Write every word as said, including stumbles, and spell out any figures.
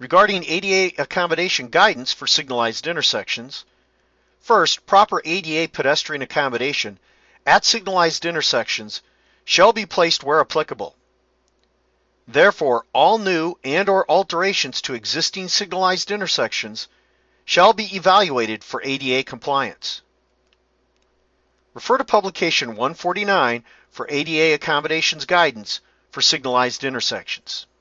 Regarding A D A accommodation guidance for signalized intersections, first, proper A D A pedestrian accommodation at signalized intersections shall be placed where applicable. Therefore, all new and or alterations to existing signalized intersections shall be evaluated for A D A compliance. Refer to Publication one forty-nine for A D A accommodations guidance for signalized intersections.